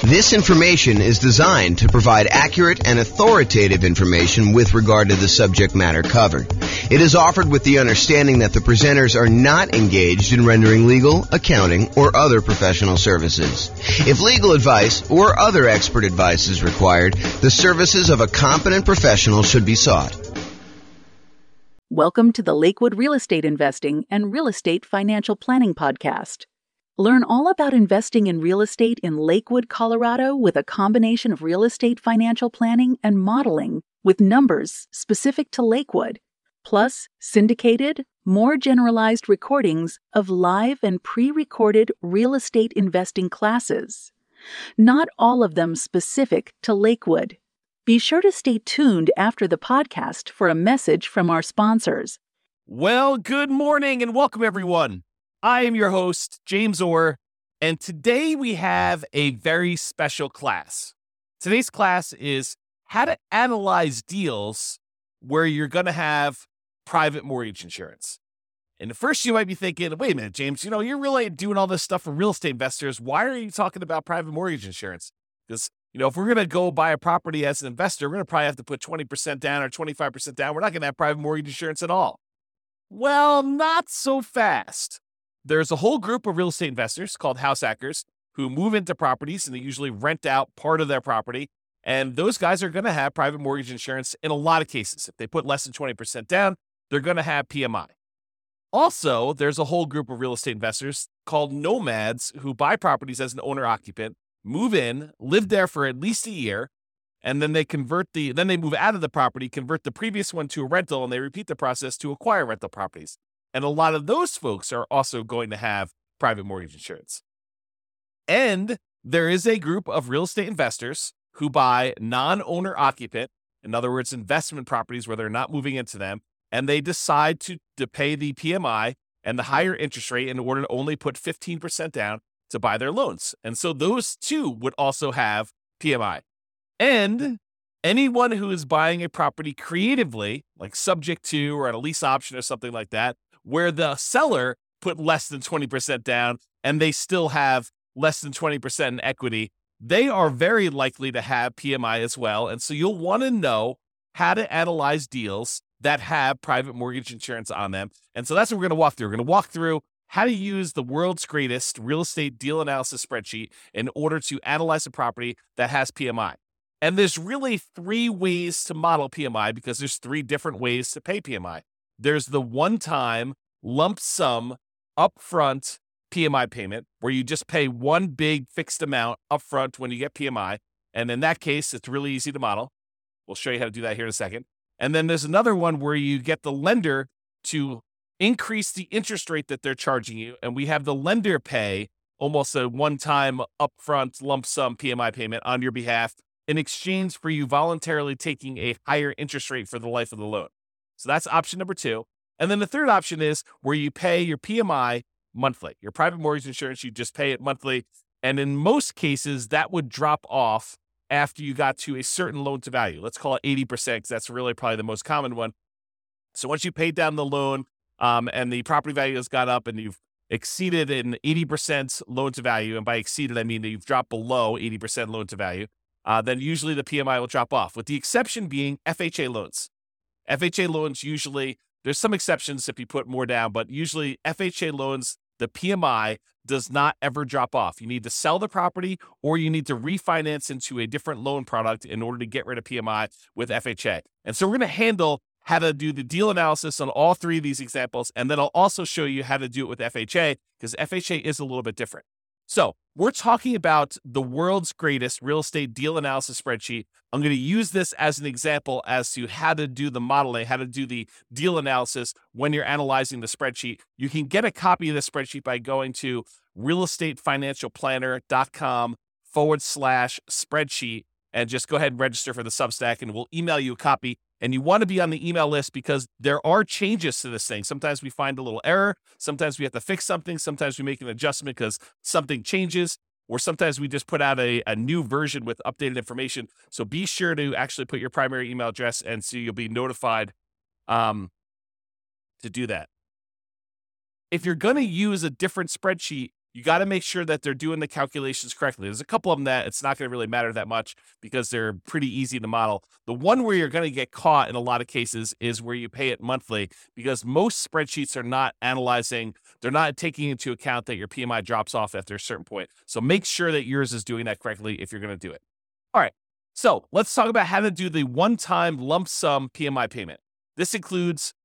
This information is designed to provide accurate and authoritative information with regard to the subject matter covered. It is offered with the understanding that the presenters are not engaged in rendering legal, accounting, or other professional services. If legal advice or other expert advice is required, the services of a competent professional should be sought. Welcome to the Lakewood Real Estate Investing and Real Estate Financial Planning Podcast. Learn all about investing in real estate in Lakewood, Colorado with a combination of real estate financial planning and modeling with numbers specific to Lakewood, plus syndicated, more generalized recordings of live and pre-recorded real estate investing classes. Not all of them specific to Lakewood. Be sure to stay tuned after the podcast for a message from our sponsors. Well, good morning and welcome everyone. I am your host, James Orr, and today we have a very special class. Today's class is how to analyze deals where you're going to have private mortgage insurance. And at first you might be thinking, wait a minute, James, you're really doing all this stuff for real estate investors. Why are you talking about private mortgage insurance? Because, if we're going to go buy a property as an investor, we're going to probably have to put 20% down or 25% down. We're not going to have private mortgage insurance at all. Well, not so fast. There's a whole group of real estate investors called house hackers who move into properties and they usually rent out part of their property. And those guys are going to have private mortgage insurance in a lot of cases. If they put less than 20% down, they're going to have PMI. Also, there's a whole group of real estate investors called nomads who buy properties as an owner-occupant, move in, live there for at least a year, and then they move out of the property, convert the previous one to a rental, and they repeat the process to acquire rental properties. And a lot of those folks are also going to have private mortgage insurance. And there is a group of real estate investors who buy non-owner occupant, in other words, investment properties where they're not moving into them, and they decide to pay the PMI and the higher interest rate in order to only put 15% down to buy their loans. And so those two would also have PMI. And anyone who is buying a property creatively, like subject to or at a lease option or something like that, where the seller put less than 20% down and they still have less than 20% in equity, they are very likely to have PMI as well. And so you'll want to know how to analyze deals that have private mortgage insurance on them. And so that's what we're going to walk through. We're going to walk through how to use the world's greatest real estate deal analysis spreadsheet in order to analyze a property that has PMI. And there's really three ways to model PMI because there's three different ways to pay PMI. There's the one-time lump sum upfront PMI payment where you just pay one big fixed amount upfront when you get PMI. And in that case, it's really easy to model. We'll show you how to do that here in a second. And then there's another one where you get the lender to increase the interest rate that they're charging you. And we have the lender pay almost a one-time upfront lump sum PMI payment on your behalf in exchange for you voluntarily taking a higher interest rate for the life of the loan. So that's option number two. And then the third option is where you pay your PMI monthly. Your private mortgage insurance, you just pay it monthly. And in most cases, that would drop off after you got to a certain loan to value. Let's call it 80% because that's really probably the most common one. So once you paid down the loan and the property value has gone up and you've exceeded an 80% loan to value, and by exceeded, I mean that you've dropped below 80% loan to value, then usually the PMI will drop off, with the exception being FHA loans. FHA loans usually, there's some exceptions if you put more down, but usually FHA loans, the PMI does not ever drop off. You need to sell the property or you need to refinance into a different loan product in order to get rid of PMI with FHA. And so we're going to handle how to do the deal analysis on all three of these examples, and then I'll also show you how to do it with FHA because FHA is a little bit different. So we're talking about the world's greatest real estate deal analysis spreadsheet. I'm going to use this as an example as to how to do the modeling, how to do the deal analysis when you're analyzing the spreadsheet. You can get a copy of the spreadsheet by going to realestatefinancialplanner.com/spreadsheet and just go ahead and register for the Substack and we'll email you a copy. And you want to be on the email list because there are changes to this thing. Sometimes we find a little error. Sometimes we have to fix something. Sometimes we make an adjustment because something changes. Or sometimes we just put out a new version with updated information. So be sure to actually put your primary email address and so you'll be notified to do that. If you're going to use a different spreadsheet you got to make sure that they're doing the calculations correctly. There's a couple of them that it's not going to really matter that much because they're pretty easy to model. The one where you're going to get caught in a lot of cases is where you pay it monthly, because most spreadsheets are not analyzing, they're not taking into account that your PMI drops off after a certain point. So make sure that yours is doing that correctly if you're going to do it. All right. So let's talk about how to do the one-time lump sum PMI payment. This includes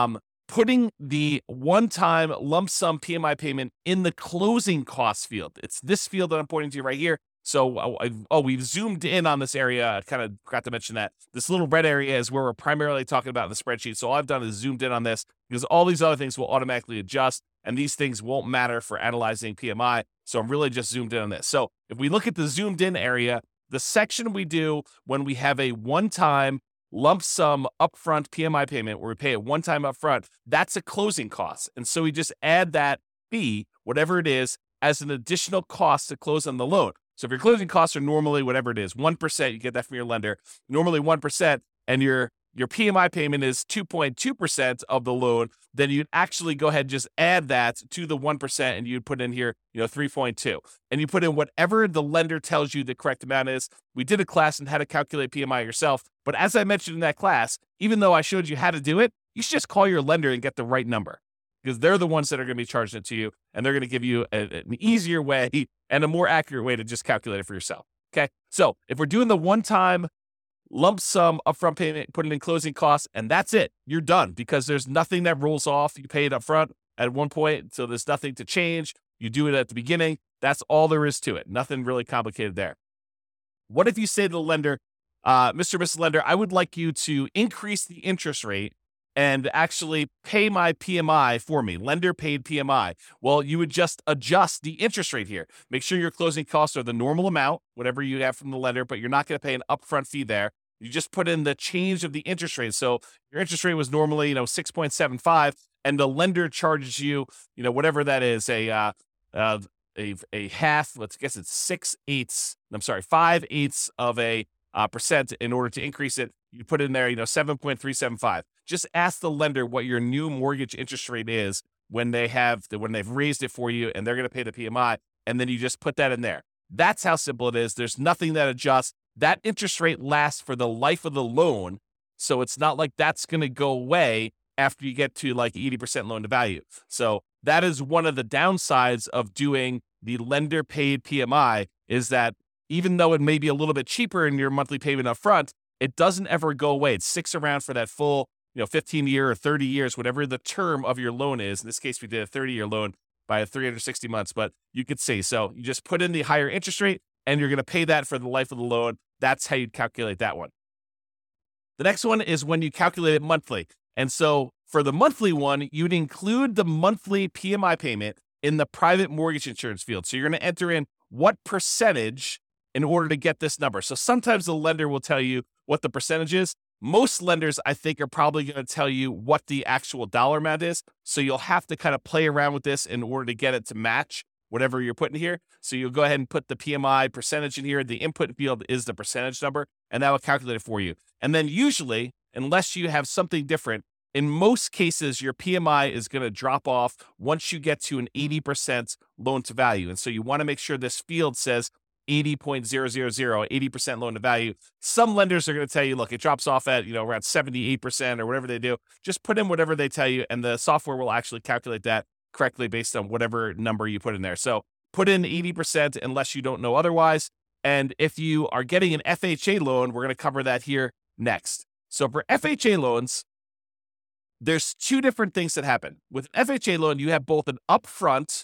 putting the one-time lump sum PMI payment in the closing costs field. It's this field that I'm pointing to right here. So, we've zoomed in on this area. I kind of forgot to mention that. This little red area is where we're primarily talking about in the spreadsheet. So all I've done is zoomed in on this because all these other things will automatically adjust, and these things won't matter for analyzing PMI. So I'm really just zoomed in on this. So if we look at the zoomed in area, the section we do when we have a one-time lump sum upfront PMI payment where we pay it one time upfront, that's a closing cost. And so we just add that fee, whatever it is, as an additional cost to close on the loan. So if your closing costs are normally whatever it is, 1%, you get that from your lender, normally 1%, and your PMI payment is 2.2% of the loan, then you'd actually go ahead and just add that to the 1%, and you'd put in here, 3.2. And you put in whatever the lender tells you the correct amount is. We did a class on how to calculate PMI yourself, but as I mentioned in that class, even though I showed you how to do it, you should just call your lender and get the right number, because they're the ones that are going to be charging it to you, and they're going to give you an easier way and a more accurate way to just calculate it for yourself. Okay, so if we're doing the one-time lump sum upfront payment, put it in closing costs, and that's it. You're done, because there's nothing that rolls off. You pay it upfront at one point, so there's nothing to change. You do it at the beginning. That's all there is to it. Nothing really complicated there. What if you say to the lender, Mr. Mrs. Lender, I would like you to increase the interest rate and actually pay my PMI for me, lender paid PMI. Well, you would just adjust the interest rate here. Make sure your closing costs are the normal amount, whatever you have from the lender, but you're not going to pay an upfront fee there. You just put in the change of the interest rate. So your interest rate was normally, 6.75, and the lender charges you, whatever that is, a half, let's guess it's 5/8 of a percent in order to increase it. You put in there, 7.375. Just ask the lender what your new mortgage interest rate is when they've raised it for you, and they're going to pay the PMI, and then you just put that in there. That's how simple it is. There's nothing that adjusts. That interest rate lasts for the life of the loan, so it's not like that's going to go away after you get to like 80% loan to value. So that is one of the downsides of doing the lender paid PMI, is that even though it may be a little bit cheaper in your monthly payment up front, it doesn't ever go away. It sticks around for that full 15 year or 30 years, whatever the term of your loan is. In this case, we did a 30-year loan by 360 months, but you could see. So you just put in the higher interest rate, and you're going to pay that for the life of the loan. That's how you'd calculate that one. The next one is when you calculate it monthly. And so for the monthly one, you'd include the monthly PMI payment in the private mortgage insurance field. So you're going to enter in what percentage in order to get this number. So sometimes the lender will tell you what the percentage is. Most lenders, I think, are probably going to tell you what the actual dollar amount is. So you'll have to kind of play around with this in order to get it to match whatever you're putting here. So you'll go ahead and put the PMI percentage in here. The input field is the percentage number, and that will calculate it for you. And then usually, unless you have something different, in most cases, your PMI is going to drop off once you get to an 80% loan to value. And so you want to make sure this field says 80.000, 80% loan to value. Some lenders are going to tell you, look, it drops off at, around 78% or whatever they do. Just put in whatever they tell you, and the software will actually calculate that correctly based on whatever number you put in there. So put in 80% unless you don't know otherwise. And if you are getting an FHA loan, we're going to cover that here next. So for FHA loans, there's two different things that happen. With an FHA loan, you have both an upfront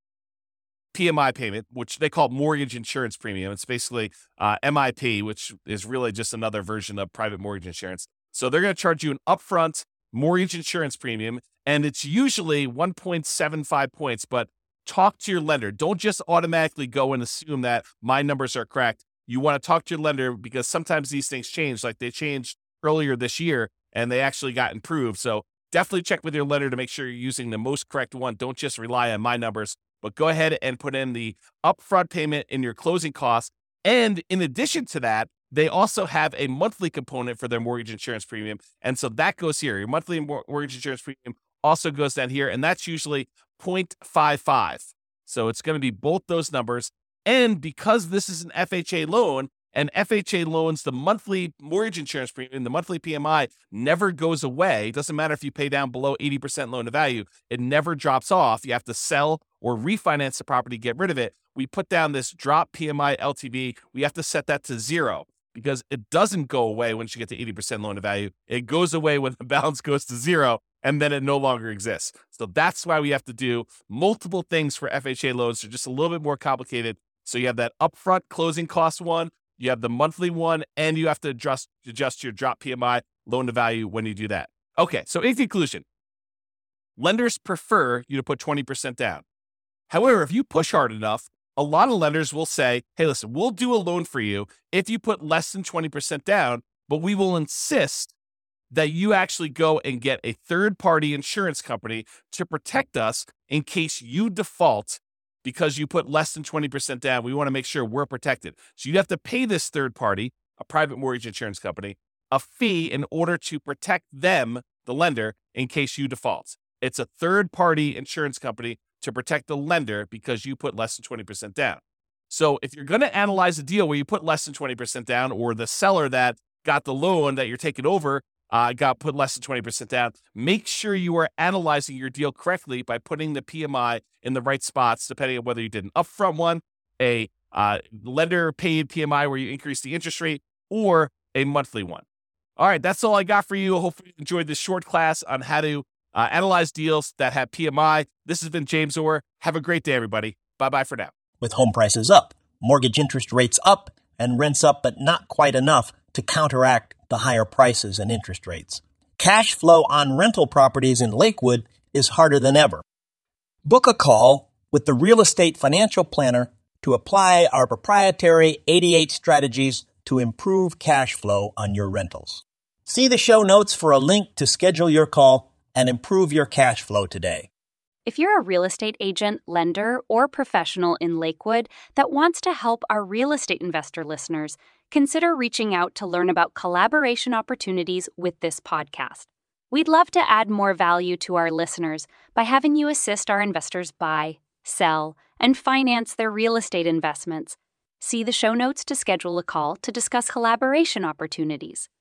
PMI payment, which they call mortgage insurance premium. It's basically MIP, which is really just another version of private mortgage insurance. So they're going to charge you an upfront mortgage insurance premium, and it's usually 1.75 points, but talk to your lender. Don't just automatically go and assume that my numbers are correct. You want to talk to your lender, because sometimes these things change. Like they changed earlier this year, and they actually got improved. So definitely check with your lender to make sure you're using the most correct one. Don't just rely on my numbers, but go ahead and put in the upfront payment in your closing costs. And in addition to that, they also have a monthly component for their mortgage insurance premium. And so that goes here. Your monthly mortgage insurance premium also goes down here, and that's usually 0.55. So it's going to be both those numbers. And because this is an FHA loan, and FHA loans, the monthly mortgage insurance premium, the monthly PMI never goes away. It doesn't matter if you pay down below 80% loan to value. It never drops off. You have to sell or refinance the property, get rid of it. We put down this drop PMI LTV. We have to set that to 0 because it doesn't go away once you get to 80% loan to value. It goes away when the balance goes to 0, and then it no longer exists. So that's why we have to do multiple things for FHA loans. They're just a little bit more complicated. So you have that upfront closing cost one, you have the monthly one, and you have to adjust your drop PMI loan to value when you do that. Okay, so in conclusion, lenders prefer you to put 20% down. However, if you push hard enough, a lot of lenders will say, hey, listen, we'll do a loan for you if you put less than 20% down, but we will insist that you actually go and get a third-party insurance company to protect us in case you default because you put less than 20% down. We want to make sure we're protected. So you have to pay this third party, a private mortgage insurance company, a fee in order to protect them, the lender, in case you default. It's a third-party insurance company to protect the lender because you put less than 20% down. So if you're going to analyze a deal where you put less than 20% down, or the seller that got the loan that you're taking over got put less than 20% down, make sure you are analyzing your deal correctly by putting the PMI in the right spots, depending on whether you did an upfront one, a lender paid PMI where you increase the interest rate, or a monthly one. All right, that's all I got for you. Hopefully you enjoyed this short class on how to analyze deals that have PMI. This has been James Orr. Have a great day, everybody. Bye-bye for now. With home prices up, mortgage interest rates up, and rents up but not quite enough to counteract the higher prices and interest rates. Cash flow on rental properties in Lakewood is harder than ever. Book a call with the Real Estate Financial Planner to apply our proprietary 88 strategies to improve cash flow on your rentals. See the show notes for a link to schedule your call and improve your cash flow today. If you're a real estate agent, lender, or professional in Lakewood that wants to help our real estate investor listeners, consider reaching out to learn about collaboration opportunities with this podcast. We'd love to add more value to our listeners by having you assist our investors buy, sell, and finance their real estate investments. See the show notes to schedule a call to discuss collaboration opportunities.